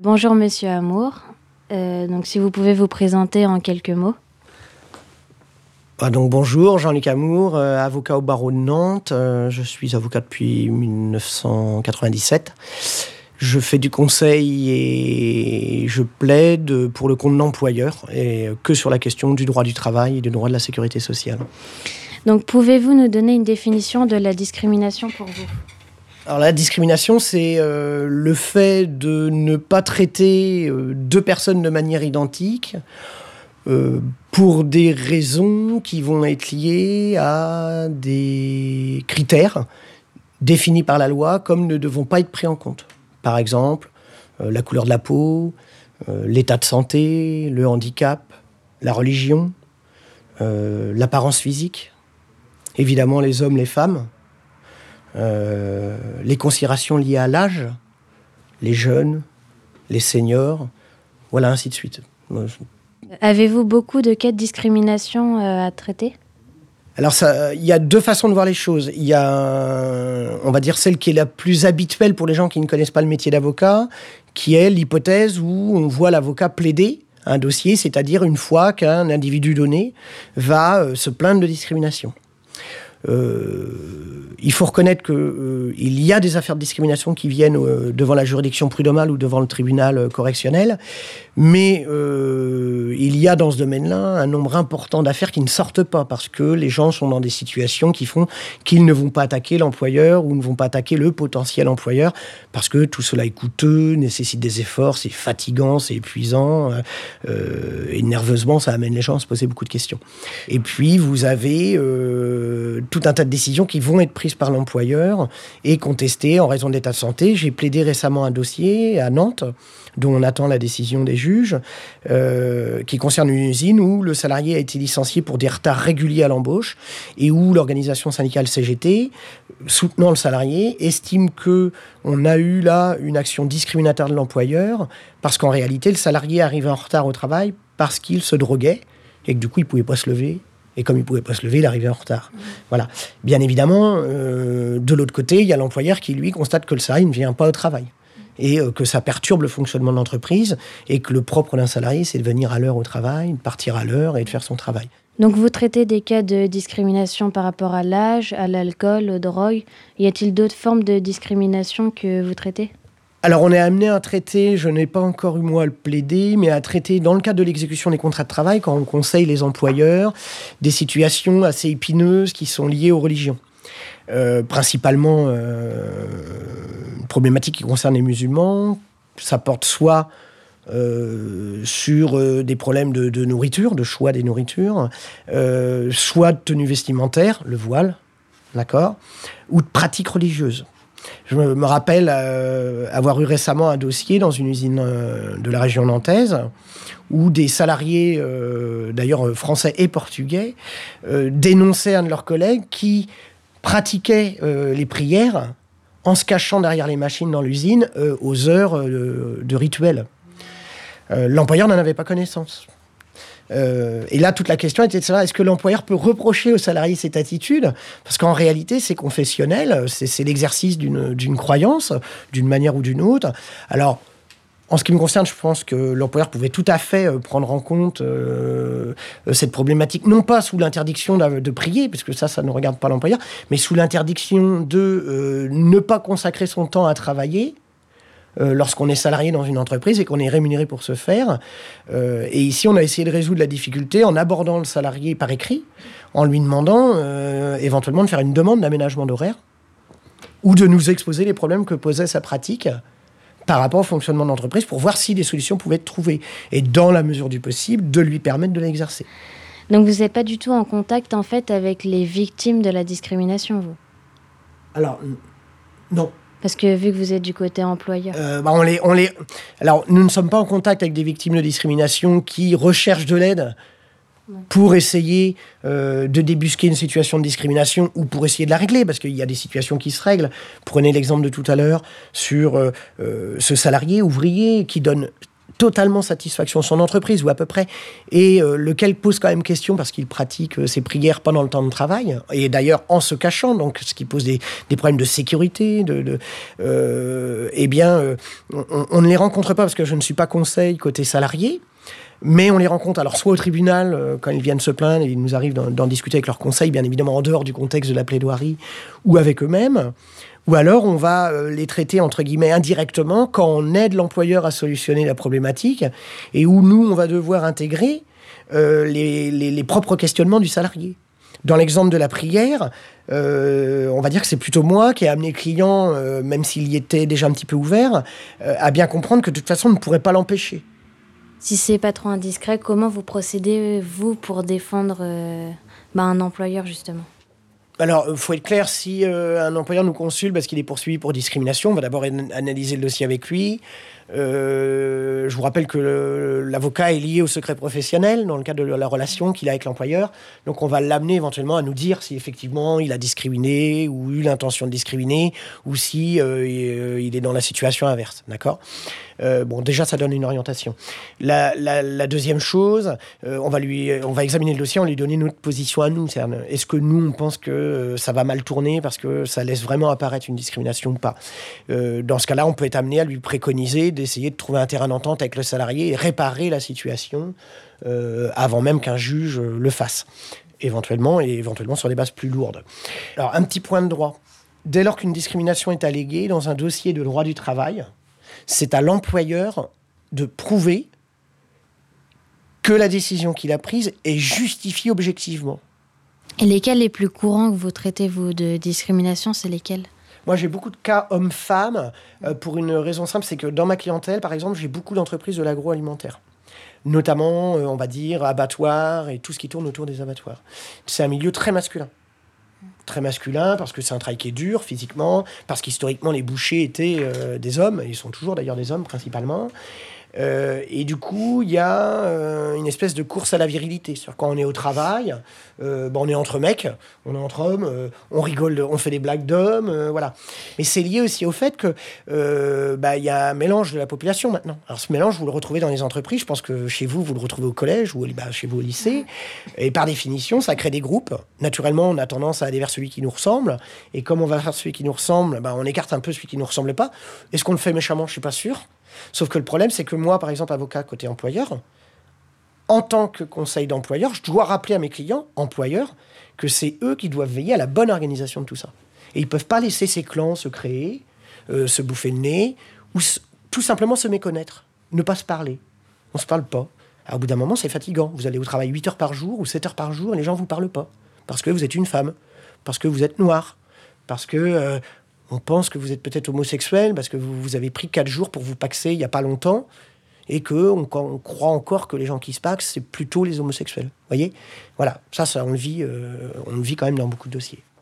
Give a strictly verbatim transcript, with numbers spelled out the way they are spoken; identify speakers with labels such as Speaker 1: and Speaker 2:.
Speaker 1: Bonjour Monsieur Amour. Euh, donc si vous pouvez vous présenter en quelques mots.
Speaker 2: Ah, donc bonjour, Jean-Luc Amour, euh, avocat au barreau de Nantes. Euh, je suis avocat depuis dix-neuf cent quatre-vingt-dix-sept. Je fais du conseil et je plaide pour le compte de l'employeur et que sur la question du droit du travail et du droit de la sécurité sociale.
Speaker 1: Donc pouvez-vous nous donner une définition de la discrimination pour vous ?
Speaker 2: Alors la discrimination, c'est euh, le fait de ne pas traiter euh, deux personnes de manière identique euh, pour des raisons qui vont être liées à des critères définis par la loi comme ne devant pas être pris en compte. Par exemple, euh, la couleur de la peau, euh, l'état de santé, le handicap, la religion, euh, l'apparence physique, évidemment les hommes, les femmes, Euh, les considérations liées à l'âge, les jeunes, les seniors, voilà, ainsi de suite.
Speaker 1: Avez-vous beaucoup de cas de discrimination euh, à traiter ?
Speaker 2: Alors, ça, il y a deux façons de voir les choses. Il y a, on va dire, celle qui est la plus habituelle pour les gens qui ne connaissent pas le métier d'avocat, qui est l'hypothèse où on voit l'avocat plaider un dossier, c'est-à-dire une fois qu'un individu donné va euh, se plaindre de discrimination. Euh, il faut reconnaître qu'il euh, y a des affaires de discrimination qui viennent euh, devant la juridiction prud'homale ou devant le tribunal euh, correctionnel, mais euh, il y a dans ce domaine-là un nombre important d'affaires qui ne sortent pas parce que les gens sont dans des situations qui font qu'ils ne vont pas attaquer l'employeur ou ne vont pas attaquer le potentiel employeur parce que tout cela est coûteux, nécessite des efforts, c'est fatigant, c'est épuisant euh, et nerveusement ça amène les gens à se poser beaucoup de questions. Et puis vous avez euh, tout un tas de décisions qui vont être prises par l'employeur et contestées en raison de l'état de santé. J'ai plaidé récemment un dossier à Nantes, dont on attend la décision des juges, euh, qui concerne une usine où le salarié a été licencié pour des retards réguliers à l'embauche et où l'organisation syndicale C G T, soutenant le salarié, estime qu'on a eu là une action discriminatoire de l'employeur parce qu'en réalité, le salarié arrivait en retard au travail parce qu'il se droguait et que du coup, il ne pouvait pas se lever. Et comme il ne pouvait pas se lever, il arrivait en retard. Mmh. Voilà. Bien évidemment, euh, de l'autre côté, il y a l'employeur qui, lui, constate que le salarié ne vient pas au travail. Et euh, que ça perturbe le fonctionnement de l'entreprise. Et que le propre d'un salarié, c'est de venir à l'heure au travail, de partir à l'heure et de faire son travail.
Speaker 1: Donc vous traitez des cas de discrimination par rapport à l'âge, à l'alcool, aux drogues. Y a-t-il d'autres formes de discrimination que vous traitez ?
Speaker 2: Alors, on est amené à traiter, je n'ai pas encore eu moi à le plaider, mais à traiter, dans le cadre de l'exécution des contrats de travail, quand on conseille les employeurs, des situations assez épineuses qui sont liées aux religions. Euh, principalement, euh, une problématique qui concerne les musulmans. Ça porte soit euh, sur euh, des problèmes de, de nourriture, de choix des nourritures, euh, soit de tenue vestimentaire, le voile, d'accord, ou de pratiques religieuses. Je me rappelle euh, avoir eu récemment un dossier dans une usine euh, de la région nantaise où des salariés, euh, d'ailleurs français et portugais, euh, dénonçaient un de leurs collègues qui pratiquait euh, les prières en se cachant derrière les machines dans l'usine euh, aux heures euh, de rituel. Euh, l'employeur n'en avait pas connaissance. Euh, et là, toute la question était de savoir, est-ce que l'employeur peut reprocher au salarié cette attitude ? Parce qu'en réalité, c'est confessionnel, c'est, c'est l'exercice d'une, d'une croyance, d'une manière ou d'une autre. Alors, en ce qui me concerne, je pense que l'employeur pouvait tout à fait prendre en compte euh, cette problématique, non pas sous l'interdiction de, de prier, puisque ça, ça ne regarde pas l'employeur, mais sous l'interdiction de euh, ne pas consacrer son temps à travailler, Euh, lorsqu'on est salarié dans une entreprise et qu'on est rémunéré pour ce faire. Euh, et ici, on a essayé de résoudre la difficulté en abordant le salarié par écrit, en lui demandant euh, éventuellement de faire une demande d'aménagement d'horaire ou de nous exposer les problèmes que posait sa pratique par rapport au fonctionnement de l'entreprise pour voir si des solutions pouvaient être trouvées. Et dans la mesure du possible, de lui permettre de l'exercer.
Speaker 1: Donc vous n'êtes pas du tout en contact, en fait, avec les victimes de la discrimination, vous ?
Speaker 2: Alors, non.
Speaker 1: Parce que vu que vous êtes du côté employeur.
Speaker 2: Euh, bah on les, on les... Alors, nous ne sommes pas en contact avec des victimes de discrimination qui recherchent de l'aide pour essayer euh, de débusquer une situation de discrimination ou pour essayer de la régler, parce qu'il y a des situations qui se règlent. Prenez l'exemple de tout à l'heure sur euh, euh, ce salarié ouvrier qui donne totalement satisfaction de son entreprise, ou à peu près, et euh, lequel pose quand même question parce qu'il pratique euh, ses prières pendant le temps de travail, et d'ailleurs en se cachant, donc ce qui pose des, des problèmes de sécurité, de, de, euh, eh bien, euh, on, on ne les rencontre pas parce que je ne suis pas conseil côté salarié, mais on les rencontre alors soit au tribunal, euh, quand ils viennent se plaindre, et il nous arrive d'en, d'en discuter avec leurs conseils, bien évidemment en dehors du contexte de la plaidoirie, ou avec eux-mêmes, ou alors on va euh, les traiter entre guillemets indirectement quand on aide l'employeur à solutionner la problématique, et où nous, on va devoir intégrer euh, les, les, les propres questionnements du salarié. Dans l'exemple de la prière, euh, on va dire que c'est plutôt moi qui ai amené le client, euh, même s'il y était déjà un petit peu ouvert, euh, à bien comprendre que de toute façon, on ne pourrait pas l'empêcher.
Speaker 1: Si c'est pas trop indiscret, comment vous procédez, vous, pour défendre euh, bah, un employeur, justement ?
Speaker 2: Alors, il faut être clair, si euh, un employeur nous consulte parce qu'il est poursuivi pour discrimination, on va d'abord an- analyser le dossier avec lui. Euh, je vous rappelle que le, l'avocat est lié au secret professionnel dans le cadre de la relation qu'il a avec l'employeur. Donc, on va l'amener éventuellement à nous dire si effectivement il a discriminé ou eu l'intention de discriminer, ou si euh, il est dans la situation inverse. D'accord ? Euh, bon, déjà, ça donne une orientation. La, la, la deuxième chose, euh, on va lui, on va examiner le dossier, on lui donner notre position à nous. C'est-à-dire, est-ce que nous, on pense que euh, ça va mal tourner parce que ça laisse vraiment apparaître une discrimination ou pas ? euh, Dans ce cas-là, on peut être amené à lui préconiser d'essayer de trouver un terrain d'entente avec le salarié et réparer la situation euh, avant même qu'un juge euh, le fasse, éventuellement, et éventuellement sur des bases plus lourdes. Alors, un petit point de droit. Dès lors qu'une discrimination est alléguée dans un dossier de droit du travail, c'est à l'employeur de prouver que la décision qu'il a prise est justifiée objectivement.
Speaker 1: Et lesquels les plus courants que vous traitez, vous, de discrimination, c'est lesquels ?
Speaker 2: Moi, j'ai beaucoup de cas hommes-femmes euh, pour une raison simple, c'est que dans ma clientèle, par exemple, j'ai beaucoup d'entreprises de l'agroalimentaire. Notamment, euh, on va dire, abattoirs et tout ce qui tourne autour des abattoirs. C'est un milieu très masculin. Très masculin, parce que c'est un travail qui est dur physiquement, parce qu'historiquement, les bouchers étaient euh, des hommes, et ils sont toujours d'ailleurs des hommes principalement. Euh, et du coup, il y a euh, une espèce de course à la virilité. C'est-à-dire, quand on est au travail, euh, ben on est entre mecs, on est entre hommes, euh, on rigole, on fait des blagues d'hommes, euh, voilà. Mais c'est lié aussi au fait que euh, bah, y a un mélange de la population maintenant. Alors ce mélange, vous le retrouvez dans les entreprises. Je pense que chez vous, vous le retrouvez au collège ou bah, chez vous au lycée. Et par définition, ça crée des groupes. Naturellement, on a tendance à aller vers celui qui nous ressemble. Et comme on va vers celui qui nous ressemble, bah, on écarte un peu celui qui nous ressemble pas. Est-ce qu'on le fait méchamment ? Je suis pas sûr. Sauf que le problème, c'est que moi, par exemple, avocat côté employeur, en tant que conseil d'employeur, je dois rappeler à mes clients, employeurs, que c'est eux qui doivent veiller à la bonne organisation de tout ça. Et ils ne peuvent pas laisser ces clans se créer, euh, se bouffer le nez, ou s- tout simplement se méconnaître, ne pas se parler. On ne se parle pas. Alors, au bout d'un moment, c'est fatigant. Vous allez au travail huit heures par jour ou sept heures par jour et les gens ne vous parlent pas. Parce que vous êtes une femme, parce que vous êtes noir, parce que... Euh, on pense que vous êtes peut-être homosexuel parce que vous, vous avez pris quatre jours pour vous paxer il n'y a pas longtemps et qu'on on croit encore que les gens qui se paxent, c'est plutôt les homosexuels. Vous voyez ? Voilà, ça, ça on, le vit, euh, on le vit quand même dans beaucoup de dossiers.